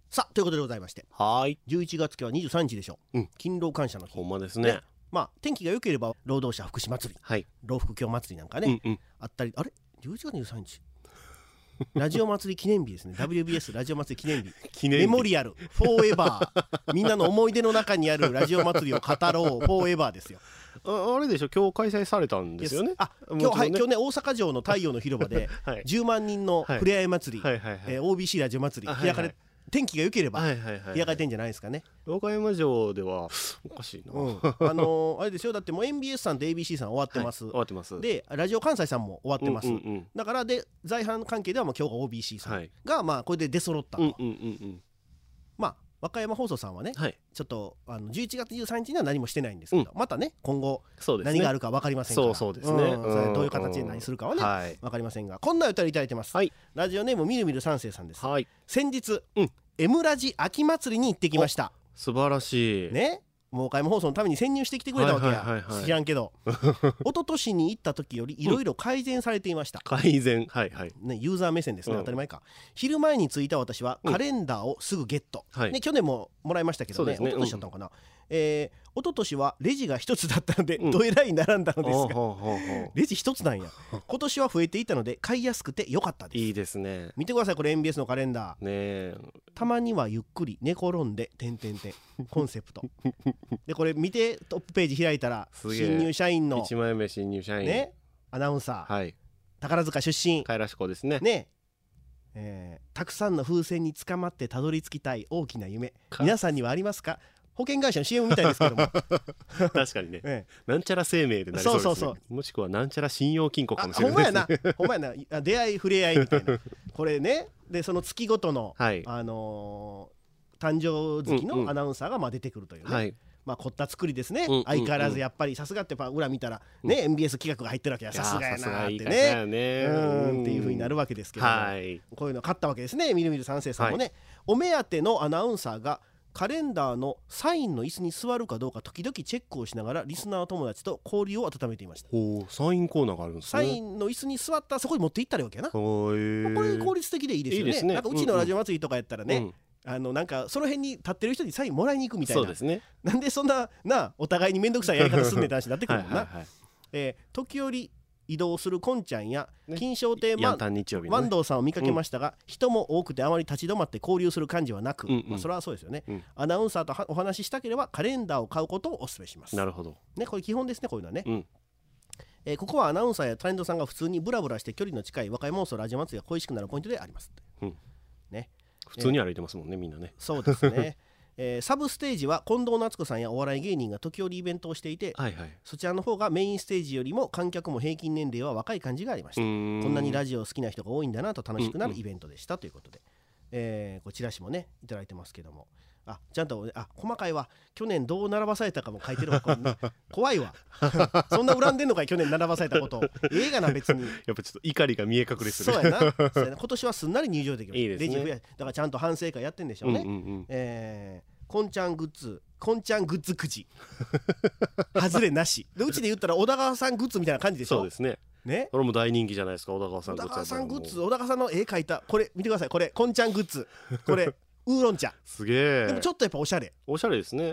さあということでございまして、 はい。 11月今日は23日でしょう、勤労感謝の日。 ほんまですね。 まあ天気が良ければ労働者福祉祭り、 はい。 労福協祭りなんかね、あったり、あれ11月23日ラジオ祭り記念日ですね。 WBS ラジオ祭り記念日メモリアルフォーエバーみんなの思い出の中にあるラジオ祭りを語ろうフォーエバーですよ。 あれでしょ、今日開催されたんですよね。 今日ね大阪城の太陽の広場で10万人のふれあい祭り、OBC ラジオ祭り開かれ、天気が良ければ開かれてんじゃないですかね。 和歌山城ではおかしいな、 あれでしょ、だってもう MBS さんと ABC さん終わってます、 終わってます。 でラジオ関西さんも終わってます、だからで在阪関係ではもう今日が OBC さんがまあこれで出揃ったと。まあ和歌山放送さんはね、ちょっと11月13日には何もしてないんですけど、またね今後何があるか分かりませんから、 そうですね、 どういう形で何するかはね分かりませんが、こんなお便りいただいてます。ラジオネームみるみる三世さんです。先日 M ラジ秋祭りに行ってきました。 素晴らしいね。 もう和歌山放送のために潜入してきてくれたわけや。知らんけど一昨年に行った時よりいろいろ改善されていました。 改善、ね、 ユーザー目線ですね、当たり前か。昼前に着いた私はカレンダーをすぐゲット、去年ももらいましたけどね、一昨年だったのかな。一昨年はレジが一つだったのでどえらい並んだのですが、レジ一つなんや。今年は増えていたので買いやすくてよかったです。 いいですね。 見てください、これ MBS のカレンダーね。 たまにはゆっくり寝転んでコンセプトで、これ見てトップページ開いたら新入社員の 1枚目新入社員ね、アナウンサー、宝塚出身かいらし子ですね。 たくさんの風船に捕まってたどり着きたい大きな夢、皆さんにはありますか。保険会社の CM みたいですけども確かにね、なんちゃら生命でなりそうですね。もしくはなんちゃら信用金庫かもしれないですね。 ほんまやな出会い触れ合いみたいなこれね。でその月ごとの、誕生月のアナウンサーが出てくるというね、凝った作りですね。相変わらずやっぱりさすがって裏見たらね、MBS 企画が入ってるわけや、さすがやなってねっていう風になるわけですけども、こういうの買ったわけですね。みるみる三世さんもね、お目当てのアナウンサーがカレンダーのサインの椅子に座るかどうか時々チェックをしながらリスナー友達と交流を温めていました。 サインコーナーがあるんですね。 サインの椅子に座ったらそこに持っていったらわけやな。これ効率的でいいですよね。なんかうちのラジオ祭りとかやったらね、なんかその辺に立ってる人にサインもらいに行くみたいな。そうですね。なんでそんなお互いに面倒くさいやり方すんねんって話になってくるもんな。時折移動するこんちゃんや金賞亭万堂さんを見かけましたが、人も多くてあまり立ち止まって交流する感じはなく、それはそうですよね。アナウンサーとお話ししたければカレンダーを買うことをお勧めします。なるほどね、これ基本ですね、こういうのはね。ここはアナウンサーやタレントさんが普通にブラブラして距離の近い和歌山放送ラジオ祭りが恋しくなるポイントでありますね。普通に歩いてますもんね、みんなね。そうですね。サブステージは近藤夏子さんやお笑い芸人が時折イベントをしていて、そちらの方がメインステージよりも観客も平均年齢は若い感じがありました。こんなにラジオ好きな人が多いんだなと楽しくなるイベントでしたということで、こちらしもねいただいてますけども、ちゃんと細かいわ。去年どう並ばされたかも書いてるわ。怖いわそんな恨んでんのかい、去年並ばされたこと。映画な別にやっぱちょっと怒りが見え隠れする。 そうやな今年はすんなり入場できます。いいですね。レジ増やだからちゃんと反省会やってんでしょうね。こんちゃんグッズくじ外れなしで、うちで言ったら小田川さんグッズみたいな感じでしょ。そうですね。これも大人気じゃないですか、小田川さんグッズ。小田川さんグッズ、小田川さんの絵描いたこれ見てください。これこんちゃんグッズ、これウーロン茶すげえ。でもちょっとやっぱおしゃれですね。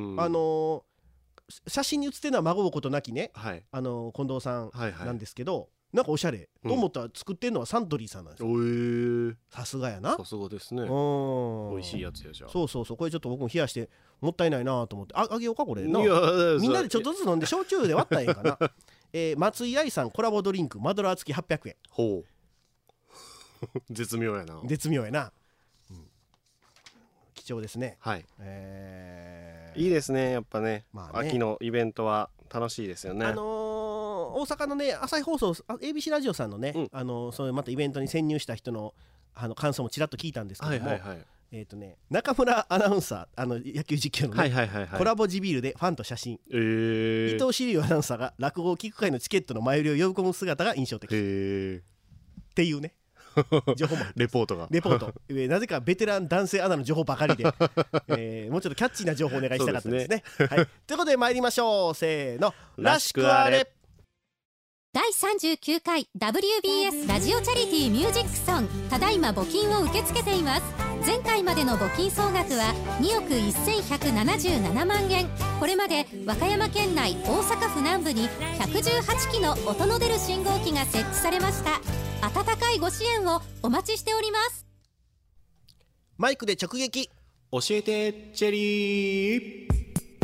写真に写ってるのは孫うことなきね、近藤さんなんですけど、なんかおしゃれと思ったら作ってんのはサントリーさんなんですよ。さすがやな。さすがですね。美味しいやつやじゃあ。そうこれちょっと僕も冷やしてもったいないなと思ってあげようかこれな。みんなでちょっとずつ飲んで焼酎で割ったらええかな。松井愛さんコラボドリンクマドラー付き800円。ほう絶妙やな。貴重ですね。いいですね、やっぱね。秋のイベントは楽しいですよね。大阪のね朝日放送 ABC ラジオさんのね、そういうまたイベントに潜入した人の感想もちらっと聞いたんですけども、中村アナウンサー野球実況のねコラボ地ビールでファンと写真、伊藤志龍アナウンサーが落語を聞く会のチケットの前売りを呼び込む姿が印象的っていうね情報もレポートなぜかベテラン男性アナの情報ばかりで、もうちょっとキャッチーな情報をお願いしたかったですね。ということで参りましょう。せーの、らしくあれ。 第39回 WBS ラジオチャリティーミュージックソン、ただいま募金を受け付けています。前回までの募金総額は2億1177万円。これまで和歌山県内、大阪府南部に118基の音の出る信号機が設置されました。温かいご支援をお待ちしております。 マイクで直撃、 教えてチェリー。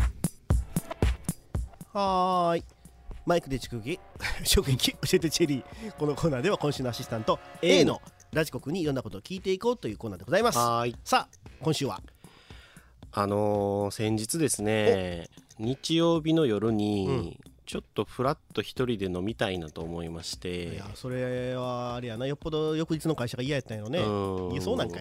はーい、マイクで直撃直撃教えてチェリー。このコーナーでは今週のアシスタント A のラジコ君にいろんなことを聞いていこうというコーナーでございます。 はい。 さあ今週は先日ですね、日曜日の夜に、ちょっとフラッと一人で飲みたいなと思いまして。 いや、それはあれやな、よっぽど翌日の会社が嫌やったんやろね。いや、そうなんかい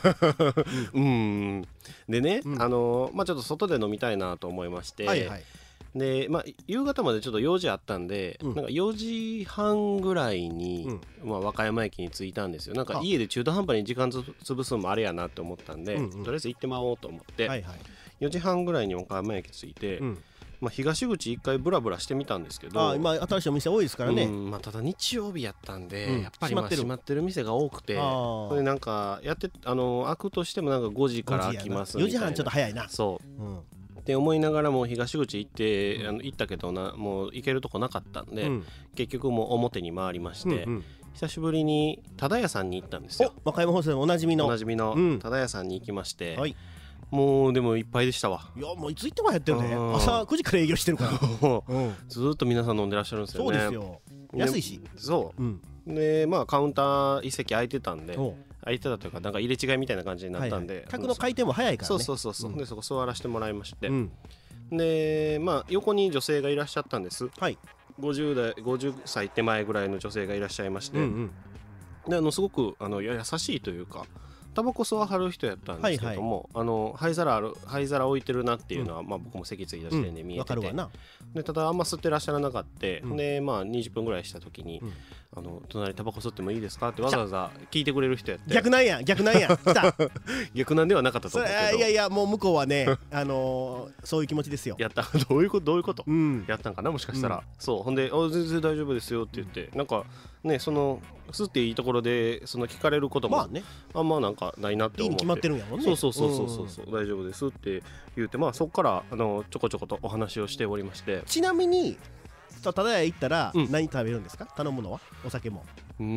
でね、ちょっと外で飲みたいなと思いまして、で夕方までちょっと用事あったんで、なんか4時半ぐらいに、和歌山駅に着いたんですよ。なんか家で中途半端に時間潰すのもあれやなって思ったんで、とりあえず行ってまおうと思って、4時半ぐらいに和歌山駅着いて、東口一回ブラブラしてみたんですけど、 今新しいお店多いですからね。 ただ日曜日やったんで、やっぱり閉まってる店が多くて、これなんかやって開くとしてもなんか5時から開きますみたいな。 4時半ちょっと早いな。 そうって思いながらも東口行って行ったけどもう行けるとこなかったんで、結局もう表に回りまして、久しぶりに忠屋さんに行ったんですよ。 和歌山放送でおなじみの忠屋さんに行きまして、もうでもいっぱいでしたわ。 いや、もういつ行ってもやってるね。朝9時から営業してるからずっと皆さん飲んでらっしゃるんですよね。 そうですよ、安いし。 そうで、カウンター一席空いてたんで、空いてたというかなんか入れ違いみたいな感じになったんで、 客の回転も早いからね。 そうでそこ座らせてもらいまして、で横に女性がいらっしゃったんです。50歳手前ぐらいの女性がいらっしゃいまして、ですごく優しいというか、タバコ吸わはる人やったんですけども、灰皿置いてるなっていうのは、僕も席ついた時点で見えてて、でただあんま吸ってらっしゃらなかった。で20分ぐらいした時に、隣タバコ吸ってもいいですかってわざわざ聞いてくれる人やって。 逆なんや来た逆なんではなかったと思うけど、 いやもう向こうはねそういう気持ちですよ。 やったどういうことやったんかな、もしかしたら。そうほんで全然大丈夫ですよって言って、なんかね、その吸っていいところで聞かれることもあんまなんかないなって思って、いいに決まってるんやもんね。そう大丈夫ですって言って、そこからちょこちょことお話をしておりまして。 ちなみに忠屋行ったら何食べるんですか？頼むのはお酒も。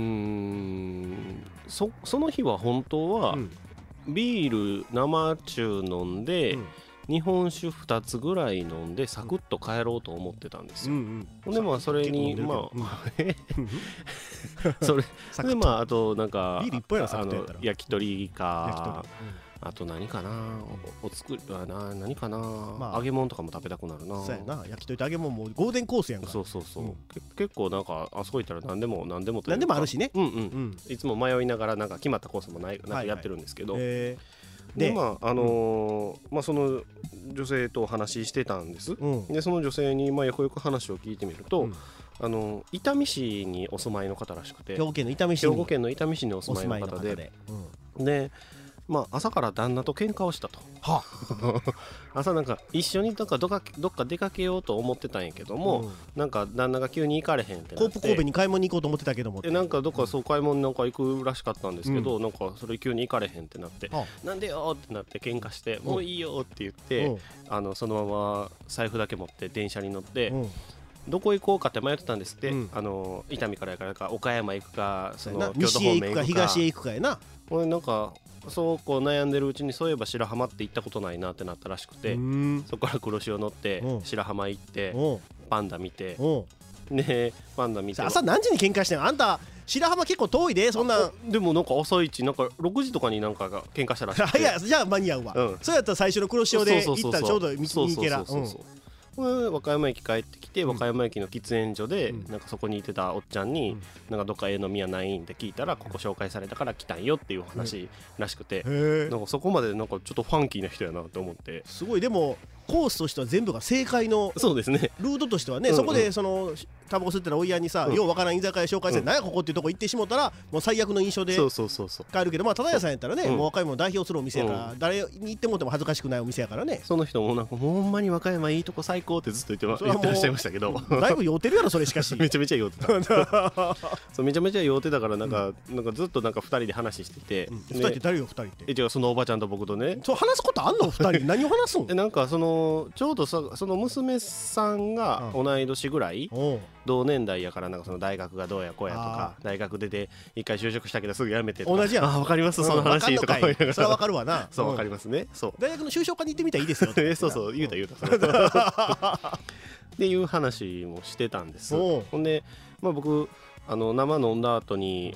その日は本当はビール生中飲んで、日本酒2つぐらい飲んでサクッと帰ろうと思ってたんですよ。でそれにそれであとなんか焼き鳥か、あと何かな、お作りは何かな、揚げ物とかも食べたくなるな。 そうやな、焼き鳥と揚げ物もゴールデンコースやんか。 そう、結構なんかあそこ行ったら何でも何でもあるしね。 いつも迷いながらなんか決まったコースもなくやってるんですけど、でその女性とお話ししてたんです。でその女性によく話を聞いてみると、伊丹市にお住まいの方らしくて、 兵庫県の伊丹市にお住まいの方で、朝から旦那と喧嘩をしたと。朝なんか一緒にどっか出かけようと思ってたんやけども、なんか旦那が急に行かれへんってなって、 神戸に買い物に行こうと思ってたけども、 なんかどっか買い物なんか行くらしかったんですけど、なんかそれ急に行かれへんってなって、なんでよってなって喧嘩して、もういいよって言って、そのまま財布だけ持って電車に乗って、どこ行こうかって迷ってたんですって。伊丹からやからか岡山行くか、京都方面行くか東へ行くかやな。 俺なんかそう悩んでるうちに、そういえば白浜って行ったことないなってなったらしくて、そこから黒潮乗って白浜行ってパンダ見て、パンダ見て。 朝何時に喧嘩してんのあんた？白浜結構遠いで。そんなでもなんか朝一なんか6時とかになんかが喧嘩したらしくて、 いやじゃあ間に合うわ。そうやったら最初の黒潮で行ったらちょうど見に行けら。 和歌山駅帰ってきて、和歌山駅の喫煙所でなんかそこにいてたおっちゃんに、なんかどっか飲み屋ないんって聞いたら、ここ紹介されたから来たんよっていう話らしくて、なんかそこまでなんかちょっとファンキーな人やなと思って。 すごい。でもコースとしては全部が正解のそうですねルートとしてはね、そこでそのタバコ吸ってたおいやにさ、ようわからん居酒屋紹介して何やここっていうとこ行ってしもたらもう最悪の印象で帰るけど、まあただ屋さんやったらね、もう和歌山を代表するお店やから誰に行ってもも恥ずかしくないお店やからね。 その人もなんかもうほんまに和歌山いいとこ最高ってずっと言ってらっしゃいましたけど、 だいぶ酔うてるやろそれ。しかしめちゃめちゃ酔うてたそうめちゃめちゃ酔うてたからなんかずっとなんか2人で話してて、 2人って誰よ2人って。 違う、そのおばちゃんと僕とね。 そう話すことあんの2人何を話すんなんかそのちょうどその娘さんが同い年ぐらい、同年代やから、なんかその大学がどうやこうやとか、大学出て一回就職したけどすぐ辞めてとか、 同じやん。 あ、分かりますその話とか思いながら。 それは分かるわな。 そう分かりますね。そう大学の就職課に行ってみたらいいですよそうそう言うたっていう話もしてたんです。ほんで、まあ、僕生飲んだ後に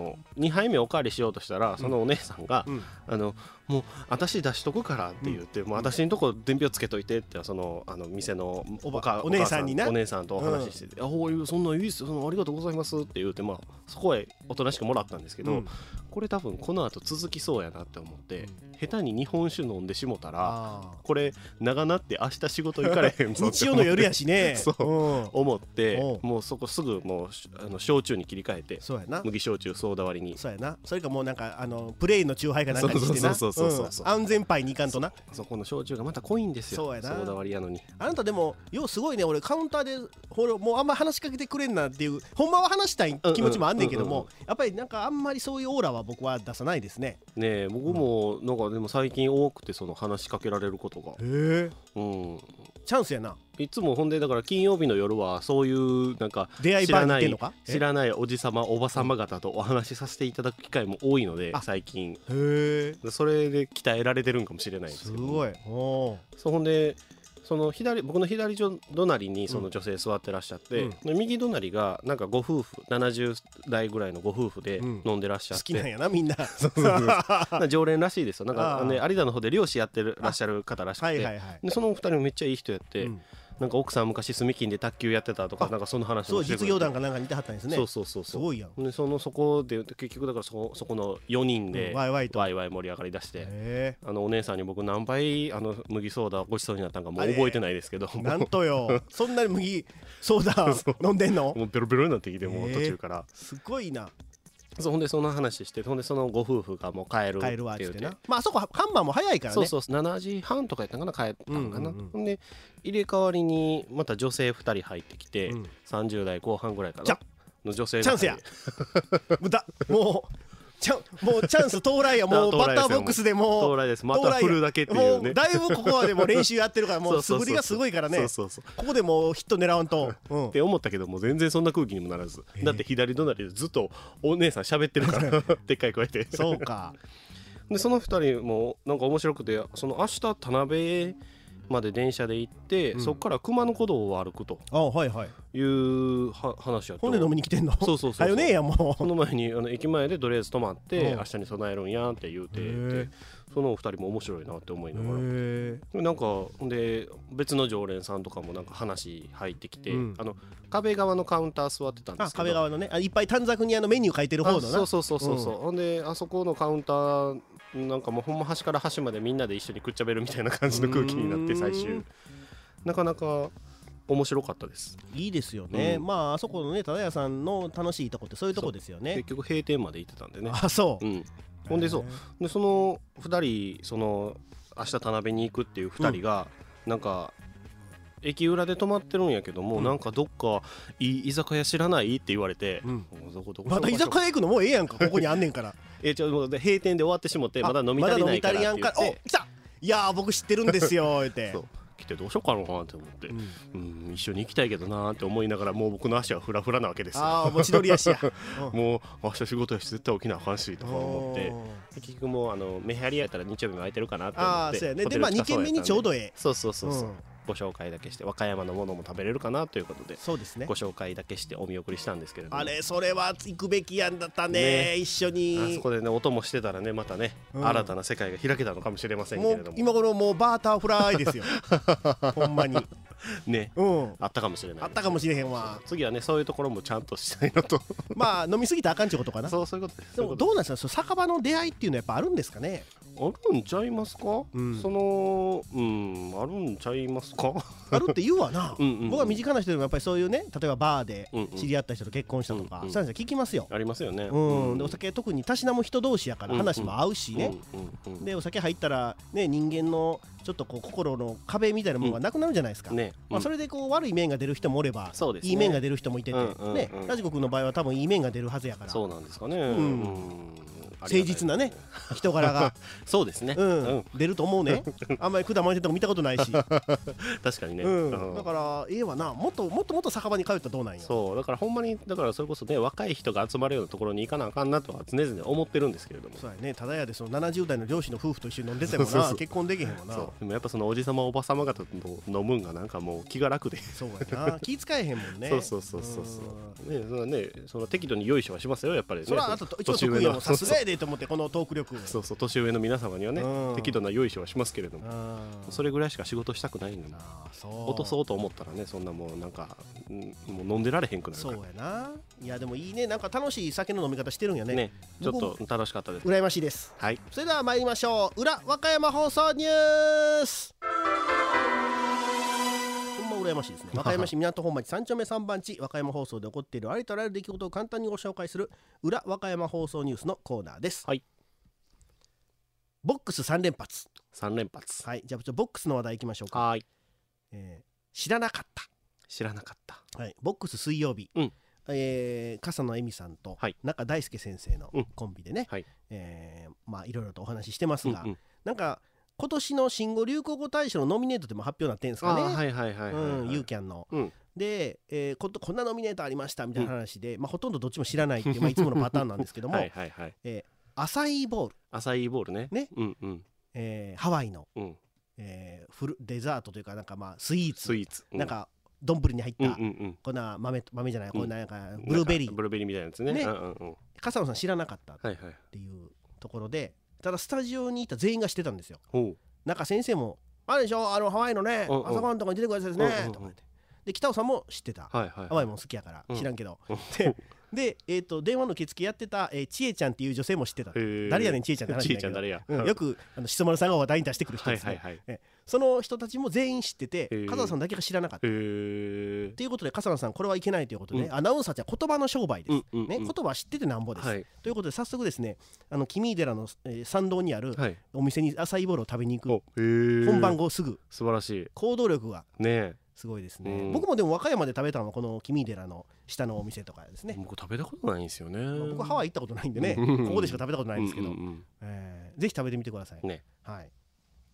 2杯目おかわりしようとしたら、そのお姉さんがもう私出しとくからって言って、もう私のとこ伝票つけといてってその店のお姉さんにな、 お姉さんとお話ししてて、そんなんいいっすよ、ありがとうございますって言って、まあそこへおとなしくもらったんですけど、これ多分この後続きそうやなって思って、下手に日本酒飲んでしもたらこれ長なって明日仕事行かれへんぞ日曜の夜やしねそう思って、もうそこすぐもう焼酎に切り替えて、麦焼酎ソーダ割りに。 そうやな。それかもうなんかプレイの酎ハイかなんかにしてな、安全牌にいかんとな。 そこの焼酎がまた濃いんですよ。 そうやな、 ソーダ割りやのに。 あなたでもようすごいね。俺カウンターでもうあんま話しかけてくれんなっていう、ほんまは話したい気持ちもあんねんけども、やっぱりなんかあんまりそういうオーラは僕は出さないですね。 ねえ、僕もなんかでも最近多くて、その話しかけられることが。チャンスやな。 いつもほんでだから金曜日の夜はそういうなんか出会い場に行ってんのか、 知らないおじさまおばさま方とお話しさせていただく機会も多いので、最近。それで鍛えられてるんかもしれないですけど。 すごい。 そうほんで僕の左隣にその女性座ってらっしゃって、右隣がなんかご夫婦70代ぐらいのご夫婦で飲んでらっしゃって、 好きなんやなみんな常連らしいですよ。なんかね、有田の方で漁師やってらっしゃる方らしくて、でそのお二人もめっちゃいい人やって、なんか奥さん昔住金で卓球やってたとか、なんかその話もしてくれて、そう実業団かなんかにいてはったんですね。 そうすごいやん。 でそこで結局だからそこの4人でワイワイ盛り上がりだして、お姉さんに僕何杯麦ソーダごちそうになったんかもう覚えてないですけど、 なんとよそんなに麦ソーダ飲んでんの？ もうベロベロになってきて、もう途中からすごいな。 ほんでその話して、ほんでそのご夫婦がもう帰るわって言ってな。まああそこ看板も早いからね。 そう7時半とかやったかな、帰ったんかな。ほんで入れ替わりにまた女性2人入ってきて、30代後半ぐらいかなの女性が。 チャンスやもうチャンス到来や。もうバッターボックスでも到来です。また振るだけっていうね。 だいぶここはでも練習やってるから、もう素振りがすごいからね。ここでもうヒット狙わんとって思ったけども、全然そんな空気にもならず、だって左隣でずっとお姉さん喋ってるからでっかい声で。 そうか。でその2人もなんか面白くて、その明日田辺まで電車で行って、そこから熊野古道を歩くという話やった。 ほんで飲みに来てんの？ そうはよねえや。もうその前に駅前でとりあえず泊まって、明日に備えるんやって言うて、そのお二人も面白いなって思いながら、なんかで別の常連さんとかもなんか話入ってきて、壁側のカウンター座ってたんですけど、 壁側のね、いっぱい短冊にメニュー書いてる方のな。 そうほんであそこのカウンターなんかもうほんま端から端までみんなで一緒にくっちゃべるみたいな感じの空気になって、最終なかなか面白かったです。 いいですよね。まああそこのね、忠屋さんの楽しいとこってそういうとこですよね。 結局閉店まで行ってたんでね。ほんでその2人、その明日田辺に行くっていう2人がなんか駅裏で泊まってるんやけども、なんかどっかいい居酒屋知らないって言われて、 まだ居酒屋行くのもうええやんか、ここにあんねんから。 閉店で終わってしもって、まだ飲み足りないからって言って、 来た、いや僕知ってるんですよ言って来てどうしようかなって思って、一緒に行きたいけどなって思いながら、もう僕の足はフラフラなわけですよ。 持ち乗り足やもう明日仕事やし絶対起きなあかんしとか思って、結局もうメハリやったら日曜日も空いてるかなと思って、 そうやね。でまあ2軒目にちょうどええ。 そうご紹介だけして、和歌山のものも食べれるかなということで、 そうですね、 ご紹介だけしてお見送りしたんですけれども、 それは行くべきやんだったね。一緒にあそこでね音もしてたらね、またね、新たな世界が開けたのかもしれませんけれども、 今頃もうバーターフライですよほんまにね、あったかもしれない。 あったかもしれへんわ。 次はね、そういうところもちゃんとしたいのとまあ飲みすぎたらあかんちゅうことかな。 そういうことです。 でもどうなんですか、酒場の出会いっていうのはやっぱあるんですかね。 あるんちゃいますか、あるんちゃいますかあるって言うわな。僕は身近な人でもやっぱりそういうね、例えばバーで知り合った人と結婚したとか、そういうの聞きますよ。 ありますよね。 でお酒特にたしなむ人同士やから話も合うしね。でお酒入ったらね、人間のちょっとこう心の壁みたいなものがなくなるじゃないですか。それでこう悪い面が出る人もおれば、いい面が出る人もいててね、ラジコ君の場合は多分いい面が出るはずやから。 そうなんですかね。 誠実なね人柄がそうですね、 出ると思うね。あんまり管巻いてるとこ見たことないし。 確かにね、 だからええわな。もっと酒場に通ったらどうなんよ。 そうだからほんまに、だからそれこそね、若い人が集まるようなところに行かなあかんなとは常々思ってるんですけれども。 そうやね。ただやでその70代の漁師の夫婦と一緒に飲んでてもな、結婚できへんもんな。 でもやっぱそのおじさまおばさま方と飲むんがなんかもう気が楽で。 そうやな。気使えへんもんね。 そうね、その適度によいしょはしますよやっぱりね。 それはあと一応得意やもん。さすがやでと思って、このトーク力。 そう年上の皆様にはね、適度なよいしょはしますけれども、それぐらいしか仕事したくないんだな。落とそうと思ったらね、そんなもうなんかもう飲んでられへんくなるから。 そうやな。いやでもいいね。なんか楽しい酒の飲み方してるんやね。 ちょっと楽しかったです。 羨ましいです。 はい。 それでは参りましょう。裏和歌山放送ニュース。羨ましいですね。和歌山市港本町3丁目3番地、和歌山放送で起こっているありとあらゆる出来事を簡単にご紹介する裏和歌山放送ニュースのコーナーです。 はい。 ボックス3連発。 はい。 じゃあボックスの話題いきましょうか。 はい。 知らなかった。はい。ボックス水曜日、笠野恵美さんと中大輔先生のコンビでね、まあいろいろとお話ししてますが、なんか今年の新語・流行語大賞のノミネートでも発表になってるんですかね。ユーキャンの。で、こんなノミネートありましたみたいな話で、ほとんどどっちも知らないっていう、いつものパターンなんですけども、アサイーボールね、ハワイのデザートというか、なんかスイーツ、なんか丼に入ったこんな豆じゃない、こんななんかブルーベリーみたいなやつね。 笠野さん知らなかったっていうところで、ただスタジオにいた全員が知ってたんですよ。中先生もあれでしょ、ハワイのね、朝ごはんとかに出てくるやつですねとか言って、で北尾さんも知ってた。ハワイも好きやから知らんけど、で電話の受付やってたちえちゃんっていう女性も知ってた。誰やねんちえちゃんって話なんだけど、よくし丸さんが話題に出してくる人ですね。その人たちも全員知ってて、笠野さんだけが知らなかったっていうことで、笠野さんこれはいけないということで、アナウンサーって言葉の商売ですね。言葉知っててなんぼです。ということで早速ですね、君寺の参道にあるお店にアサイーボールを食べに行く。本番後すぐ。 素晴らしい。 行動力がね。 すごいですね。僕もでも和歌山で食べたのはこの君寺の下のお店とかですね。 僕食べたことないんですよね。 僕ハワイ行ったことないんでね、ここでしか食べたことないんですけど、ぜひ食べてみてくださいね。はい。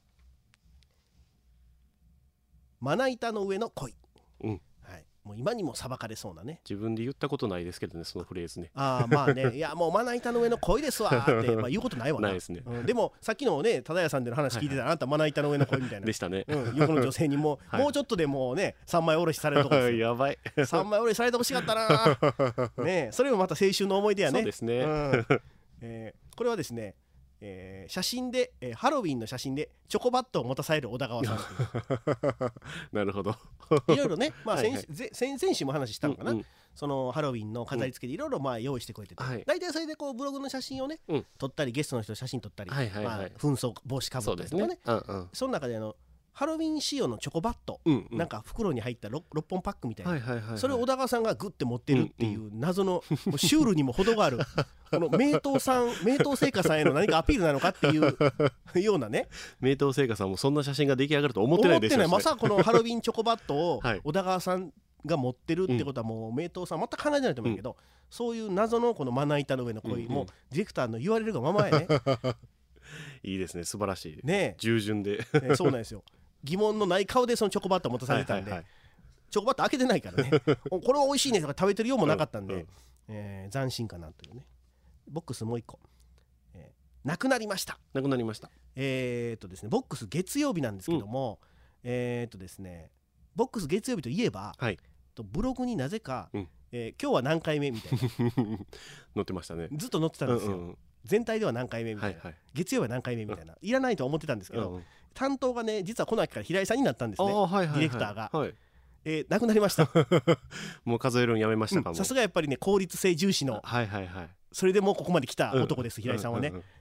まな板の上の恋。もう今にも裁かれそうなね。 自分で言ったことないですけどね、そのフレーズね。 まあね、いやもうまな板の上の恋ですわって言うことないわな。 ないですね。 でもさっきのね、忠屋さんでの話聞いてたら、あなたまな板の上の恋みたいなでしたね。 横の女性にもうちょっとでもうね、3枚おろしされるとこですよ。 やばい。 3枚おろしされてほしかったな。ね、それもまた青春の思い出やね。 そうですね。 これはですね、写真で、ハロウィンの写真でチョコバットを持たされる小田川さん。 なるほど。 いろいろね、先々週も話したのかな、そのハロウィンの飾り付けでいろいろ用意してくれてて、大体それでこうブログの写真をね、撮ったり、ゲストの人の写真撮ったり、紛争帽子かぶったりとかね、その中でハロウィン仕様のチョコバット、なんか袋に入った 6本パックみたいな、それを小田川さんがグッて持ってるっていう謎のシュールにも程があるこの名東製菓さんへの何かアピールなのかっていうようなね。 名東製菓さんもそんな写真が出来上がると思ってないですよね。 まさかこのハロウィンチョコバットを小田川さんが持ってるってことは、もう名東さん全く考えてないと思うけど、そういう謎のこのまな板の上の恋もディレクターの言われるがままやね。 いいですね、素晴らしいね。 従順で、 そうなんですよ。疑問のない顔でそのチョコバットを持たされたんで、チョコバット開けてないからね。これは美味しいねとか食べてるようもなかったんで、斬新かなというね。ボックスもう一個、なくなりました。ですね、ボックス月曜日なんですけども、ですね、ボックス月曜日といえば、ブログになぜか、今日は何回目みたいな載ってましたね。 ずっと載ってたんですよ。全体では何回目みたいな、月曜日は何回目みたいな、いらないとは思ってたんですけど、担当がね、実はこの秋から平井さんになったんですね、ディレクターが。なくなりました。 もう数えるのやめましたかも。 さすがやっぱりね、効率性重視の、それでもうここまで来た男です、平井さんはね。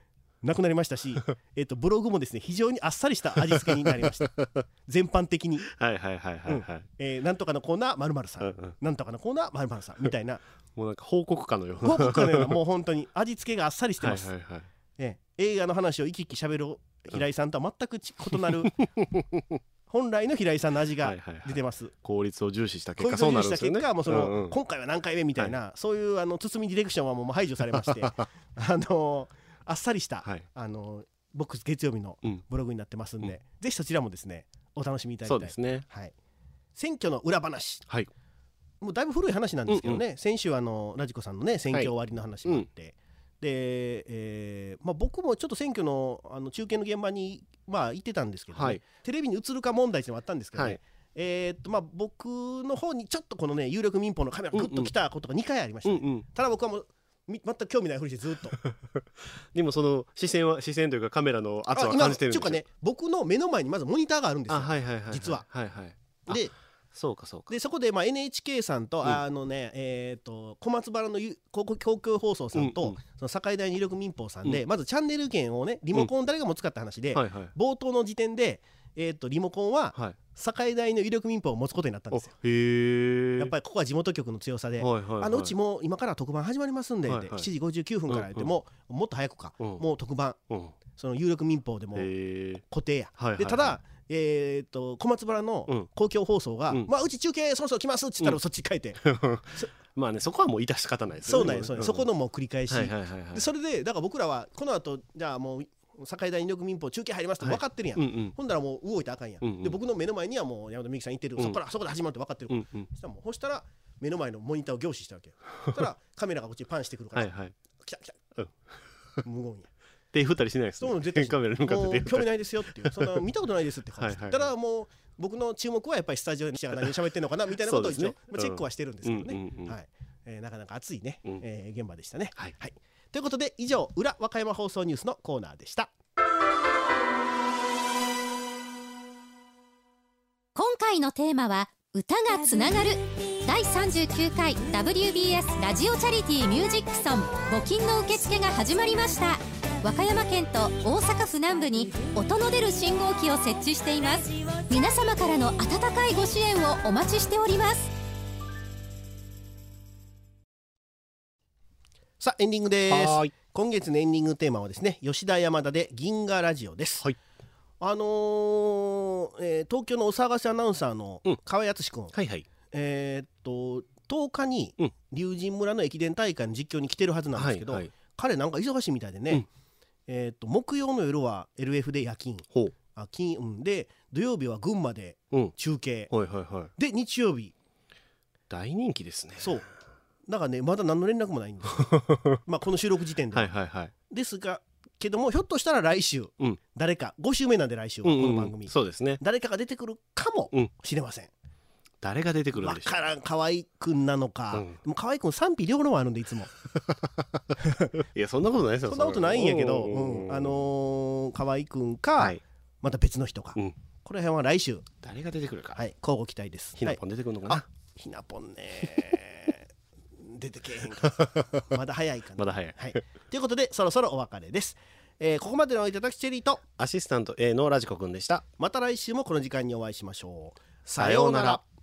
なくなりましたしブログもですね非常にあっさりした味付けになりました全般的になんとかのコーナー〇〇さん、なんとかのコーナー〇〇さんみたいなもうなんか報告かのような報告かのようなもう本当に味付けがあっさりしてます、映画の話を生き生きしゃべる平井さんとは全く異なる本来の平井さんの味が出てます、 効率を重視した結果そうなるんですよね。 もうその、今回は何回目みたいな、そういう包みディレクションはもう排除されましてあっさりした、ボックス月曜日のブログになってますんで、ぜひそちらもですねお楽しみいただきたい。 そうですね、 選挙の裏話、もうだいぶ古い話なんですけどね、先週ラジコさんのね選挙終わりの話もあって、で、僕もちょっと選挙の中継の現場に行ってたんですけどね、テレビに映るか問題っていうのもあったんですけどね、僕の方にちょっとこのね有力民放のカメラがグッと来たことが2回ありましたね、ただ僕はもう全く興味ないふりしてずっとでもその視線というかカメラの圧は感じてるんですよ。 っていうかね、僕の目の前にまずモニターがあるんですよ、実は。でそうかそうか。 でそこでNHK さんと小松原の公共放送さんとその境大有力民放さんでまずチャンネル権をねリモコン誰が持つかって話で冒頭の時点でリモコンは境大の有力民放を持つことになったんですよ。やっぱりここは地元局の強さでうちも今から特番始まりますんで7時59分から言ってもっと早くかもう特番その有力民放でも固定やで、ただ小松原の公共放送がうち中継そろそろ来ますって言ったらそっち変えてまあねそこはもう致し方ないですよね。そこのもう繰り返しで、それでだから僕らはこの後じゃあもう境大有力民放中継入りますって分かってるやん、ほんだらもう動いたらあかんやん、で僕の目の前にはもう山田美幸さんいてる、そこで始まるって分かってるから、そしたら目の前のモニターを凝視したわけよ。そしたらカメラがこっちにパンしてくるから来た無言や。 手振ったりしないですね。 絶対カメラに向かって手振ったり興味ないですよっていうそんな見たことないですって感じだからもう僕の注目はやっぱりスタジオに記者が何を喋ってんのかなみたいなことを一応チェックはしてるんですけどね。なかなか熱いね現場でしたね。ということで以上裏和歌山放送ニュースのコーナーでした。 今回のテーマは歌がつながる第39回 WBS ラジオチャリティーミュージックソン募金の受付が始まりました。和歌山県と大阪府南部に音の出る信号機を設置しています。皆様からの温かいご支援をお待ちしております。 さあエンディングです。今月のエンディングテーマはですね吉田山田で銀河ラジオです。東京のお騒がせアナウンサーの河合敦君、10日に龍神村の駅伝大会の実況に来てるはずなんですけど、彼なんか忙しいみたいでね、木曜の夜は LF で夜勤で土曜日は群馬で中継、で日曜日大人気ですね。 そうだからねまだ何の連絡もないんですこの収録時点でですがけどもひょっとしたら来週、誰か5週目なんで来週はこの番組、 そうですね、 誰かが出てくるかもしれません。 誰が出てくるんでしょう。 分からん河合くんなのか、でも河合くん賛否両論あるんでいつもいやそんなことないですよ。 そんなことないんやけど河合くんか、また別の人か、この辺は来週誰が出てくるか交互期待です。 ひなぽん出てくるのかな。 ひなぽんね出てけえへんかまだ早いかな。 まだ早い、 ということでそろそろお別れです。ここまでのおいただきチェリーとアシスタント A のラジコくんでした。 また来週もこの時間にお会いしましょう。 さようなら。